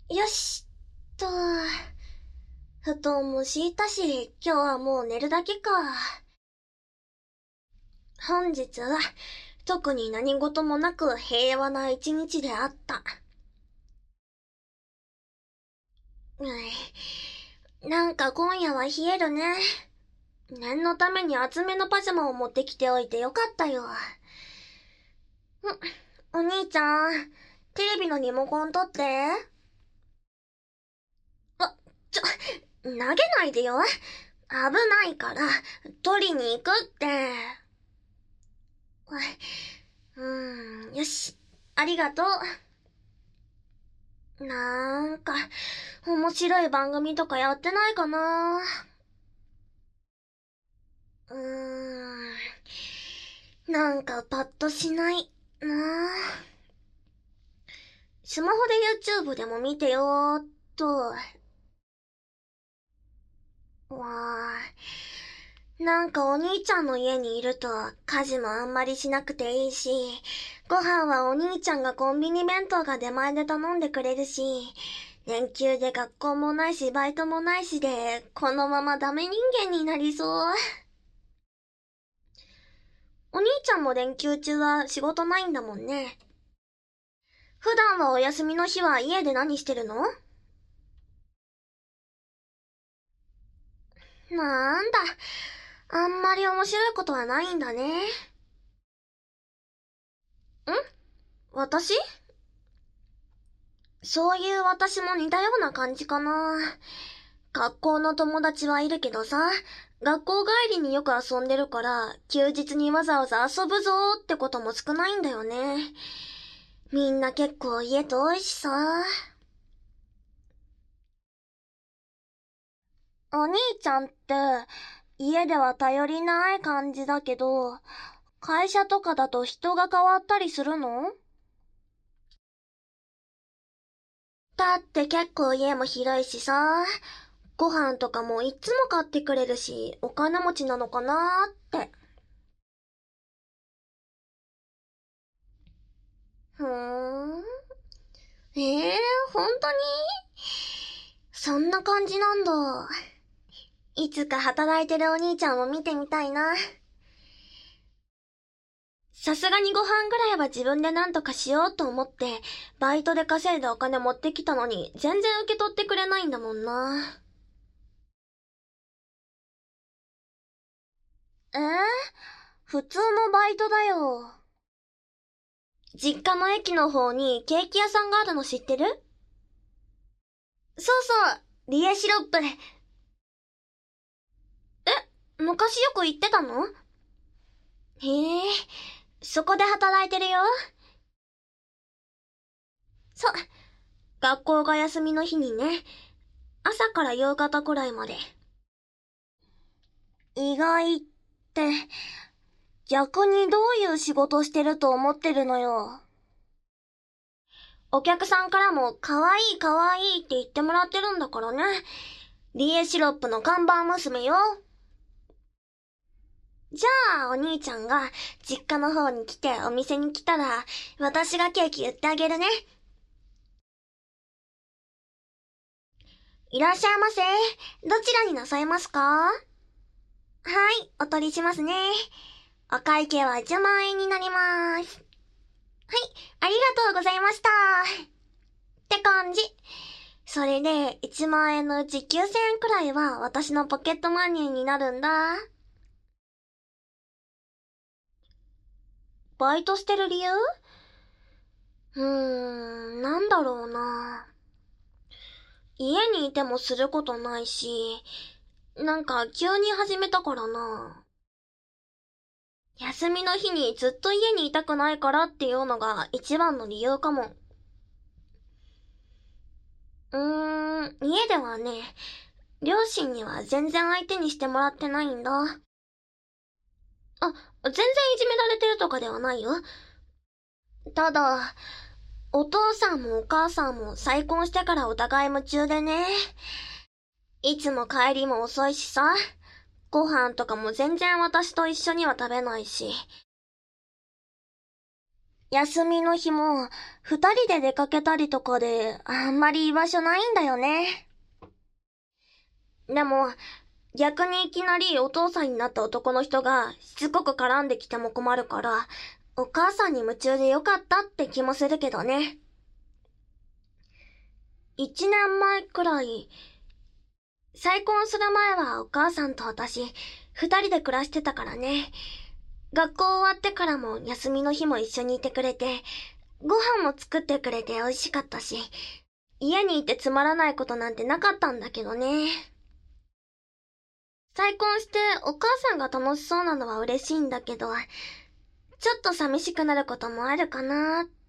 よし、と。布団も敷いたし、今日はもう寝るだけか。本日は、特に何事もなく平和な一日であった。なんか今夜は冷えるね。念のために厚めのパジャマを持ってきておいてよかったよ。お兄ちゃん、テレビのリモコン取って。投げないでよ。危ないから、取りに行くって。よし。ありがとう。なんか、面白い番組とかやってないかな。なんかパッとしないな。スマホで YouTube でも見てよーっと。なんかお兄ちゃんの家にいると家事もあんまりしなくていいし、ご飯はお兄ちゃんがコンビニ弁当が出前で頼んでくれるし、連休で学校もないしバイトもないしで、このままダメ人間になりそう。お兄ちゃんも連休中は仕事ないんだもんね。普段はお休みの日は家で何してるの？なんだ、あんまり面白いことはないんだね。私？そういう私も似たような感じかな。学校の友達はいるけどさ、学校帰りによく遊んでるから、休日にわざわざ遊ぶぞーってことも少ないんだよね。みんな結構家遠いしさ。お兄ちゃんって、家では頼りない感じだけど、会社とかだと人が変わったりするの？だって結構家も広いしさ、ご飯とかもいつも買ってくれるし、お金持ちなのかなーって。ふーん。本当に？そんな感じなんだ。いつか働いてるお兄ちゃんを見てみたいな。さすがにご飯ぐらいは自分で何とかしようと思って、バイトで稼いだお金持ってきたのに、全然受け取ってくれないんだもんな。えー、普通のバイトだよ。実家の駅の方にケーキ屋さんがあるの知ってる？そうそう、リエシロップで。昔よく行ってたの？へえ、そこで働いてるよ。そう、学校が休みの日にね、朝から夕方くらいまで。意外って、逆にどういう仕事してると思ってるのよ。お客さんからも可愛い可愛いって言ってもらってるんだからね。リエシロップの看板娘よ。じゃあ、お兄ちゃんが実家の方に来てお店に来たら、私がケーキ売ってあげるね。いらっしゃいませ。どちらになさいますか？はい、お取りしますね。お会計は10万円になります。はい、ありがとうございました。って感じ。それで、1万円のうち9000円くらいは私のポケットマネーになるんだ。バイトしてる理由？なんだろうな。家にいてもすることないし、なんか急に始めたからな。休みの日にずっと家にいたくないからっていうのが一番の理由かも。家ではね、両親には全然相手にしてもらってないんだ。全然いじめられてるとかではないよ。ただ、お父さんもお母さんも再婚してからお互い夢中でね。いつも帰りも遅いしさ。ご飯とかも全然私と一緒には食べないし。 休みの日も、二人で出かけたりとかで、あんまり居場所ないんだよね。でも、逆にいきなりお父さんになった男の人がしつこく絡んできても困るから、お母さんに夢中でよかったって気もするけどね。1年前くらい、再婚する前はお母さんと私、二人で暮らしてたからね。学校終わってからも休みの日も一緒にいてくれて、ご飯も作ってくれて美味しかったし、家にいてつまらないことなんてなかったんだけどね。再婚してお母さんが楽しそうなのは嬉しいんだけど、ちょっと寂しくなることもあるかなーって。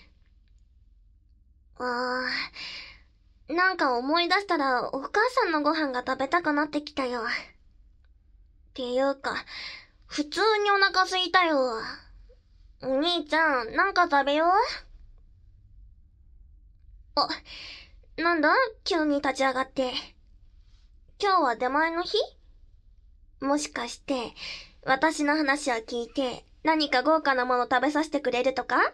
なんか思い出したらお母さんのご飯が食べたくなってきたよ。っていうか、普通にお腹空いたよ。お兄ちゃん、なんか食べよう。あ、なんだ急に立ち上がって。今日は出前の日？もしかして、私の話を聞いて、何か豪華なもの食べさせてくれるとか？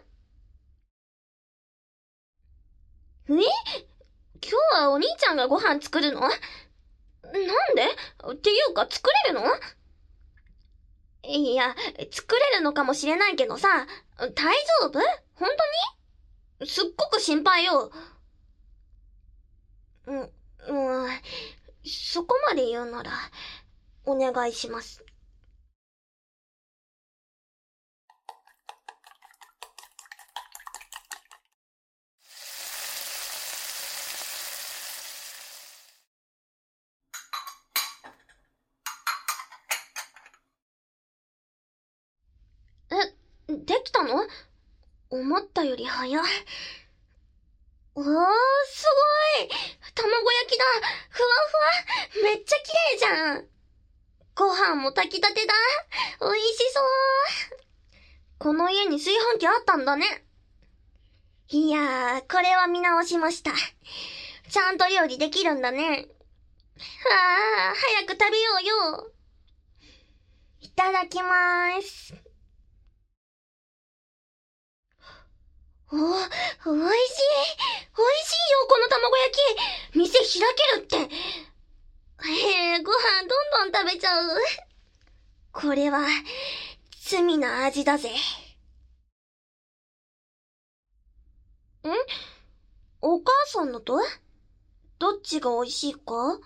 今日はお兄ちゃんがご飯作るの？なんで？っていうか作れるの？いや、作れるのかもしれないけどさ、大丈夫？本当に？すっごく心配よ。そこまで言うなら、お願いします。できたの？思ったより早い。すごい！卵焼きだ！ふわふわ！めっちゃ綺麗じゃん！ご飯も炊きたてだ！美味しそう！この家に炊飯器あったんだね。いやー、これは見直しました。ちゃんと料理できるんだね。早く食べようよ。いただきまーす。美味しい！美味しいよ、この卵焼き！店開けるって。ご飯どんどん食べちゃう。これは、罪な味だぜ。お母さんのと？どっちが美味しいか？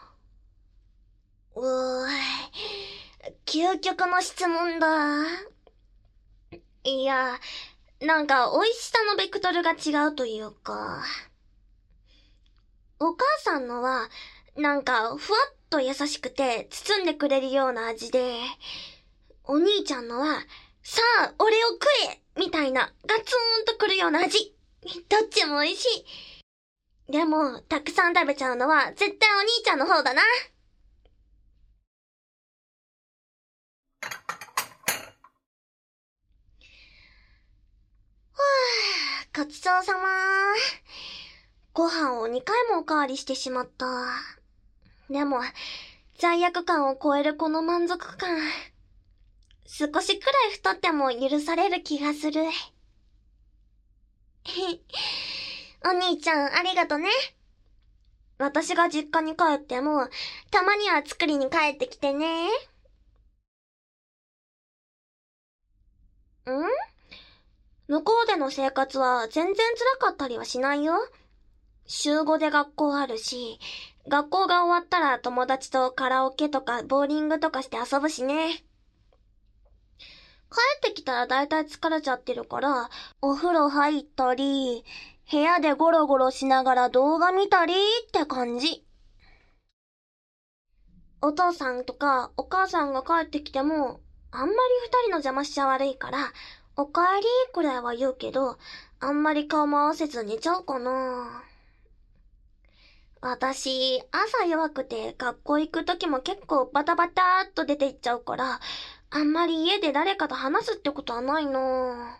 究極の質問だ。いや、なんか美味しさのベクトルが違うというか。お母さんのは、なんかふわっと優しくて包んでくれるような味で、お兄ちゃんのは、さあ、俺を食えみたいなガツンとくるような味。どっちも美味しい。でも、たくさん食べちゃうのは絶対お兄ちゃんの方だな。ごちそうさま。ご飯を2回もおかわりしてしまった。でも、罪悪感を超えるこの満足感。少しくらい太っても許される気がする。お兄ちゃん、ありがとね。私が実家に帰っても、たまには作りに帰ってきてね。向こうでの生活は全然辛かったりはしないよ。週5で学校あるし、学校が終わったら友達とカラオケとかボーリングとかして遊ぶしね。帰ってきたらだいたい疲れちゃってるから、お風呂入ったり、部屋でゴロゴロしながら動画見たりって感じ。お父さんとかお母さんが帰ってきても、あんまり二人の邪魔しちゃ悪いから、おかえりくらいは言うけど、あんまり顔も合わせず寝ちゃうかな。私、朝弱くて学校行くときも結構バタバターっと出て行っちゃうから、あんまり家で誰かと話すってことはないな。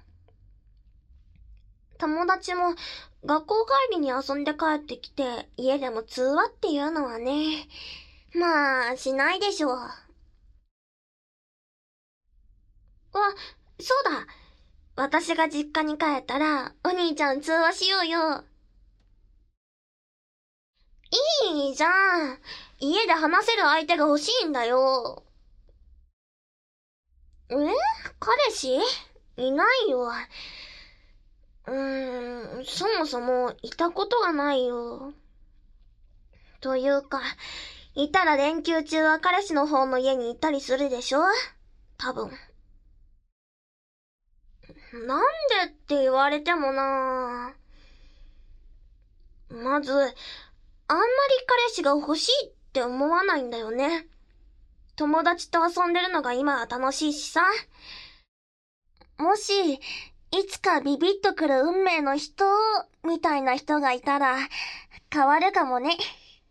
友達も学校帰りに遊んで帰ってきて家でも通話っていうのはね、まあ、しないでしょう。そうだ。 私が実家に帰ったら、お兄ちゃん通話しようよ。いいじゃん。家で話せる相手が欲しいんだよ。彼氏いないよ。そもそもいたことがないよ。というか、いたら連休中は彼氏の方の家に行ったりするでしょ？多分。なんでって言われてもなぁ。まず、あんまり彼氏が欲しいって思わないんだよね。友達と遊んでるのが今は楽しいしさ。もし、いつかビビッとくる運命の人、みたいな人がいたら、変わるかもね。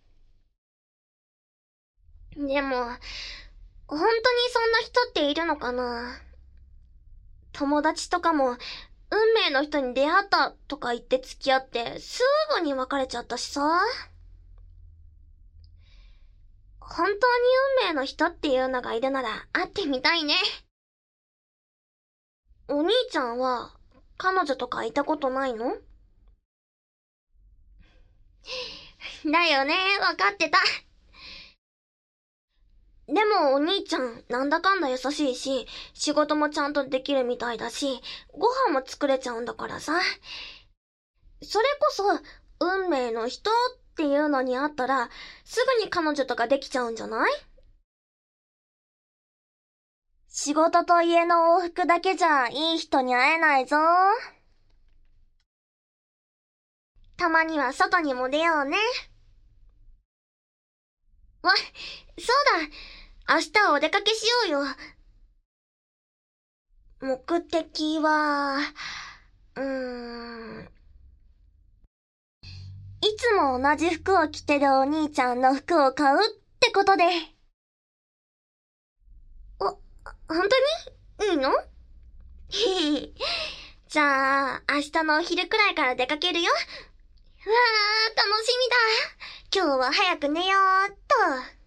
でも、本当にそんな人っているのかな？友達とかも、運命の人に出会ったとか言って付き合って、すぐに別れちゃったしさ。本当に運命の人っていうのがいるなら会ってみたいね。お兄ちゃんは、彼女とかいたことないの？だよね、わかってた。でもお兄ちゃん、なんだかんだ優しいし、仕事もちゃんとできるみたいだし、ご飯も作れちゃうんだからさ。それこそ、運命の人っていうのに会ったら、すぐに彼女とかできちゃうんじゃない？仕事と家の往復だけじゃいい人に会えないぞ。たまには外にも出ようね。そうだ。明日はお出かけしようよ。目的は、いつも同じ服を着てるお兄ちゃんの服を買うってことで。本当に？いいの？じゃあ、明日のお昼くらいから出かけるよ。うわー、楽しみだ。今日は早く寝ようっと。